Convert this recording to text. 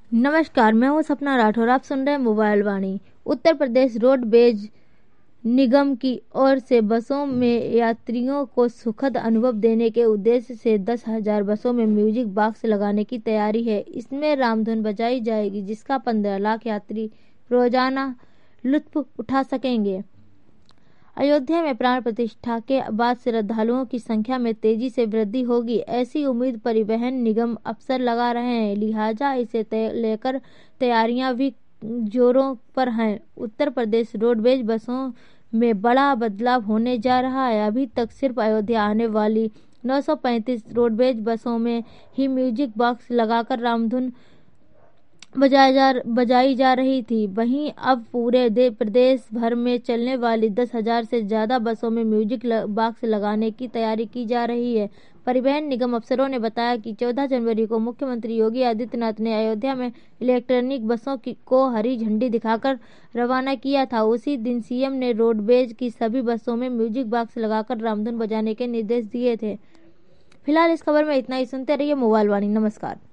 नमस्कार, मैं हूं सपना राठौर। आप सुन रहे हैं मोबाइल वाणी। उत्तर प्रदेश रोडवेज निगम की ओर से बसों में यात्रियों को सुखद अनुभव देने के उद्देश्य से 10,000 बसों में म्यूजिक बॉक्स लगाने की तैयारी है। इसमें रामधुन बजाई जाएगी, जिसका 15 लाख यात्री रोजाना लुत्फ उठा सकेंगे। अयोध्या में प्राण प्रतिष्ठा के बाद श्रद्धालुओं की संख्या में तेजी से वृद्धि होगी, ऐसी उम्मीद परिवहन निगम अफसर लगा रहे हैं। लिहाजा इसे लेकर तैयारियां भी जोरों पर हैं। उत्तर प्रदेश रोडवेज बसों में बड़ा बदलाव होने जा रहा है। अभी तक सिर्फ अयोध्या आने वाली 935 रोडवेज बसों में ही म्यूजिक बॉक्स लगाकर रामधुन बजाई जा रही थी। वहीं अब पूरे प्रदेश भर में चलने वाली 10,000 से ज्यादा बसों में म्यूजिक बॉक्स लगाने की तैयारी की जा रही है। परिवहन निगम अफसरों ने बताया कि 14 जनवरी को मुख्यमंत्री योगी आदित्यनाथ ने अयोध्या में इलेक्ट्रॉनिक बसों को हरी झंडी दिखाकर रवाना किया था। उसी दिन सीएम ने रोडवेज की सभी बसों में म्यूजिक बॉक्स लगाकर रामधुन बजाने के निर्देश दिए थे। फिलहाल इस खबर में इतना ही। सुनते रहिए मोबाइल वाणी। नमस्कार।